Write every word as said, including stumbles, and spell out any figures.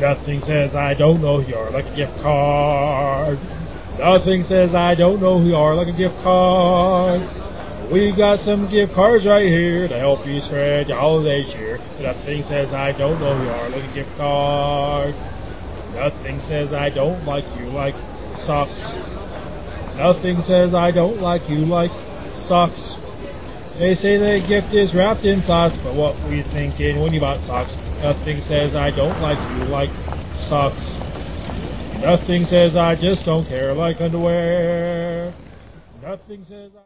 Nothing says I don't know who you are like a gift card. Nothing says I don't know who you are like a gift card. We got some gift cards right here to help you spread your holiday cheer. Nothing says I don't know who you are like a gift card. Nothing says I don't like you like socks. Nothing says I don't like you like socks. They say the gift is wrapped in thoughts, but what were you thinking when you bought socks? Nothing says I don't like you like socks. Nothing says I just don't care like underwear. Nothing says I